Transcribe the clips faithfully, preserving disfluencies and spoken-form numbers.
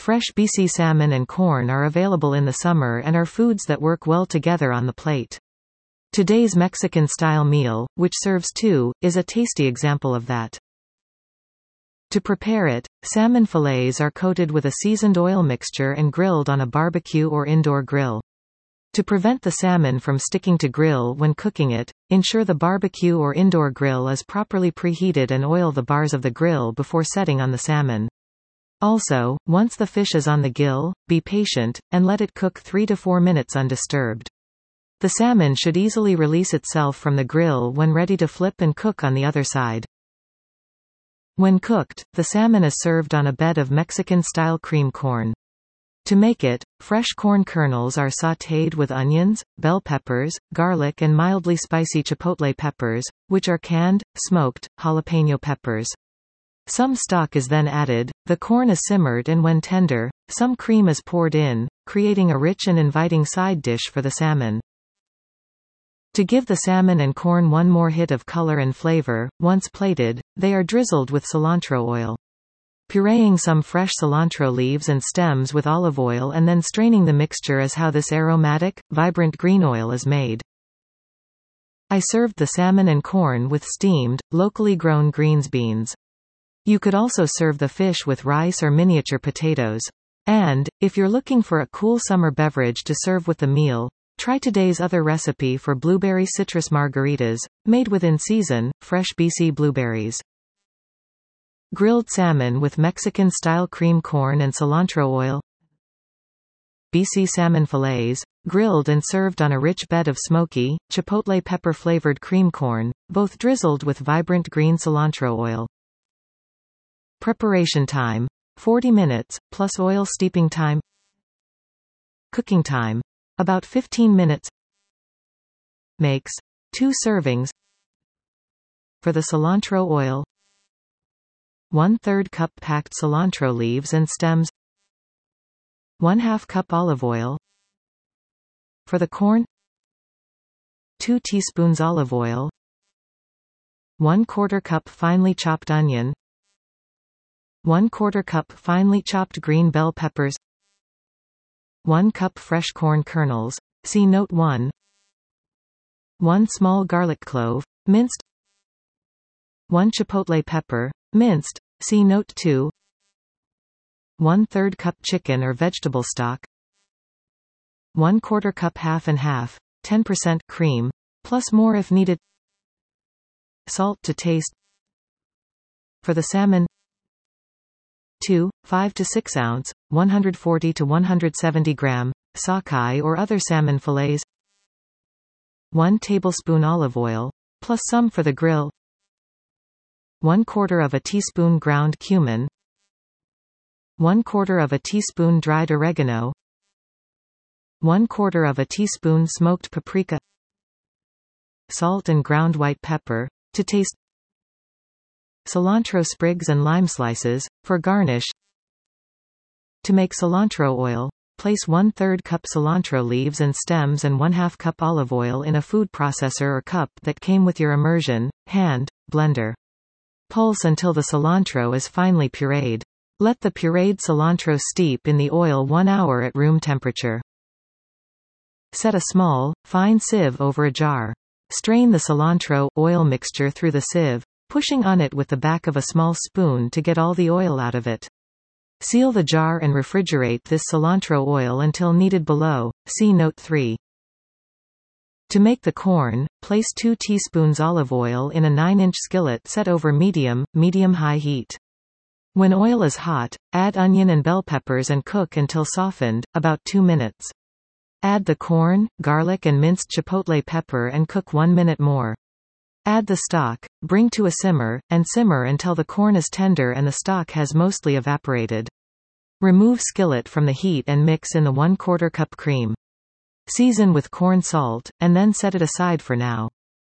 Fresh B C salmon and corn are available in the summer and are foods that work well together on the plate. Today's Mexican-style meal, which serves two, is a tasty example of that. To prepare it, salmon fillets are coated with a seasoned oil mixture and grilled on a barbecue or indoor grill. To prevent the salmon from sticking to grill when cooking it, ensure the barbecue or indoor grill is properly preheated and oil the bars of the grill before setting on the salmon. Also, once the fish is on the grill, be patient, and let it cook three to four minutes undisturbed. The salmon should easily release itself from the grill when ready to flip and cook on the other side. When cooked, the salmon is served on a bed of Mexican-style cream corn. To make it, fresh corn kernels are sautéed with onions, bell peppers, garlic and mildly spicy chipotle peppers, which are canned, smoked, jalapeno peppers. Some stock is then added, the corn is simmered and when tender, some cream is poured in, creating a rich and inviting side dish for the salmon. To give the salmon and corn one more hit of color and flavor, once plated, they are drizzled with cilantro oil. Pureeing some fresh cilantro leaves and stems with olive oil and then straining the mixture is how this aromatic, vibrant green oil is made. I served the salmon and corn with steamed, locally grown greens beans. You could also serve the fish with rice or miniature potatoes. And, if you're looking for a cool summer beverage to serve with the meal, try today's other recipe for blueberry citrus margaritas, made with in-season, fresh B C blueberries. Grilled salmon with Mexican-style cream corn and cilantro oil. B C salmon fillets, grilled and served on a rich bed of smoky, chipotle pepper-flavored cream corn, both drizzled with vibrant green cilantro oil. Preparation time: forty minutes, plus oil steeping time. Cooking time: about fifteen minutes. Makes two servings. For the cilantro oil, one third cup packed cilantro leaves and stems, one half cup olive oil. For the corn, two teaspoons olive oil, one quarter cup finely chopped onion, one quarter cup finely chopped green bell peppers, one cup fresh corn kernels, see note one, one small garlic clove, minced, one chipotle pepper, minced, see note two, one third cup chicken or vegetable stock, one quarter cup half and half, ten percent cream, plus more if needed, salt to taste. For the salmon, two, five to six ounce, one hundred forty to one hundred seventy gram, sockeye or other salmon fillets, one tablespoon olive oil, plus some for the grill, one quarter of a teaspoon ground cumin, one quarter of a teaspoon dried oregano, one quarter of a teaspoon smoked paprika, salt and ground white pepper, to taste, cilantro sprigs and lime slices, for garnish. To make cilantro oil, place one third cup cilantro leaves and stems and one half cup olive oil in a food processor or cup that came with your immersion, hand, blender. Pulse until the cilantro is finely pureed. Let the pureed cilantro steep in the oil one hour at room temperature. Set a small, fine sieve over a jar. Strain the cilantro oil mixture through the sieve, pushing on it with the back of a small spoon to get all the oil out of it. Seal the jar and refrigerate this cilantro oil until needed below, see note three. To make the corn, place two teaspoons olive oil in a nine inch skillet set over medium, medium-high heat. When oil is hot, add onion and bell peppers and cook until softened, about two minutes. Add the corn, garlic and minced chipotle pepper and cook one minute more. Add the stock, bring to a simmer, and simmer until the corn is tender and the stock has mostly evaporated. Remove skillet from the heat and mix in the one quarter cup cream. Season with corn salt, and then set it aside for now.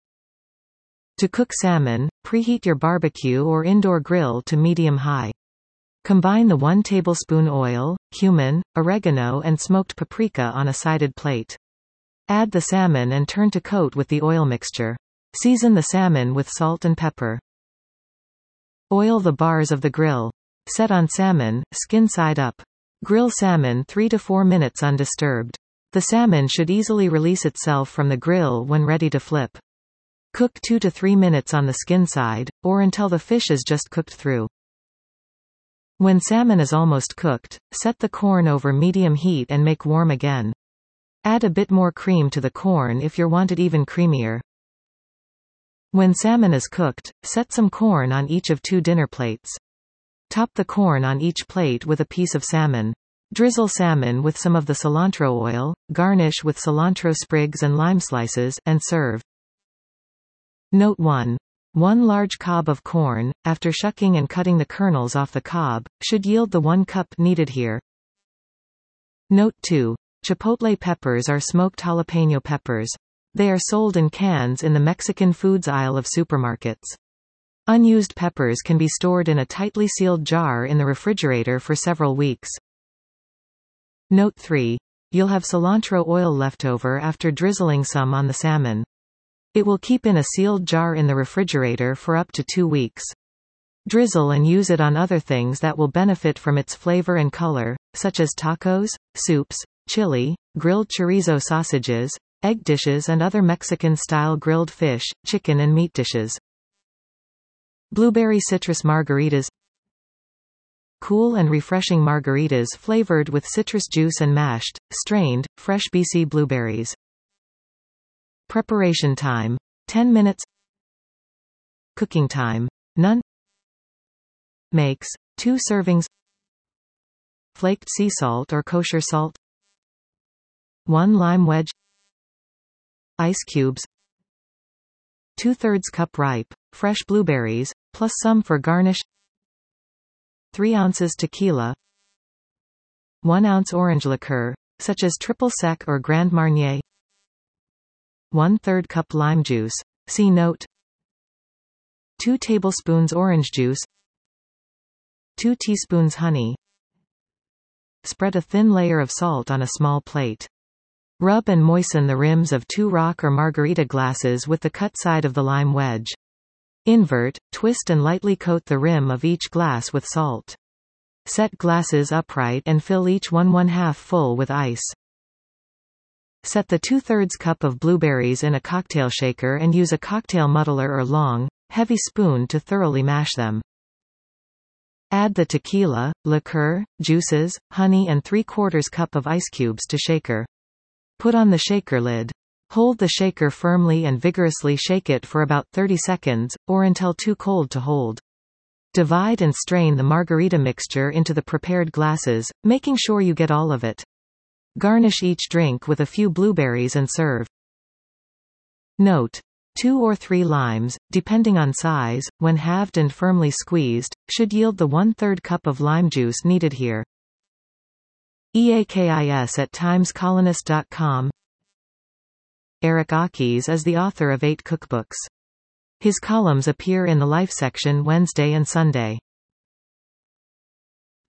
To cook salmon, preheat your barbecue or indoor grill to medium-high. Combine the one tablespoon oil, cumin, oregano and smoked paprika on a sided plate. Add the salmon and turn to coat with the oil mixture. Season the salmon with salt and pepper. Oil the bars of the grill. Set on salmon, skin side up. Grill salmon three to four minutes undisturbed. The salmon should easily release itself from the grill when ready to flip. Cook two to three minutes on the skin side, or until the fish is just cooked through. When salmon is almost cooked, set the corn over medium heat and make warm again. Add a bit more cream to the corn if you want it even creamier. When salmon is cooked, set some corn on each of two dinner plates. Top the corn on each plate with a piece of salmon. Drizzle salmon with some of the cilantro oil, garnish with cilantro sprigs and lime slices, and serve. Note one. One large cob of corn, after shucking and cutting the kernels off the cob, should yield the one cup needed here. Note two. Chipotle peppers are smoked jalapeno peppers. They are sold in cans in the Mexican foods aisle of supermarkets. Unused peppers can be stored in a tightly sealed jar in the refrigerator for several weeks. Note three. You'll have cilantro oil left over after drizzling some on the salmon. It will keep in a sealed jar in the refrigerator for up to two weeks. Drizzle and use it on other things that will benefit from its flavor and color, such as tacos, soups, chili, grilled chorizo sausages, egg dishes and other Mexican-style grilled fish, chicken and meat dishes. Blueberry citrus margaritas. Cool and refreshing margaritas flavored with citrus juice and mashed, strained, fresh B C blueberries. Preparation time. ten minutes. Cooking time. None. Makes. two servings. Flaked sea salt or kosher salt. one lime wedge. Ice cubes. two thirds cup ripe, fresh blueberries, plus some for garnish. three ounces tequila. one ounce orange liqueur, such as triple sec or Grand Marnier. one third cup lime juice. See note. two tablespoons orange juice. two teaspoons honey. Spread a thin layer of salt on a small plate. Rub and moisten the rims of two rock or margarita glasses with the cut side of the lime wedge. Invert, twist and lightly coat the rim of each glass with salt. Set glasses upright and fill each one one-half full with ice. Set the two thirds cup of blueberries in a cocktail shaker and use a cocktail muddler or long, heavy spoon to thoroughly mash them. Add the tequila, liqueur, juices, honey and three quarters cup of ice cubes to shaker. Put on the shaker lid. Hold the shaker firmly and vigorously shake it for about thirty seconds, or until too cold to hold. Divide and strain the margarita mixture into the prepared glasses, making sure you get all of it. Garnish each drink with a few blueberries and serve. Note. Two or three limes, depending on size, when halved and firmly squeezed, should yield the one-third cup of lime juice needed here. EAKIS at times colonist dot com. Eric Akis is the author of eight cookbooks. His columns appear in the Life section Wednesday and Sunday.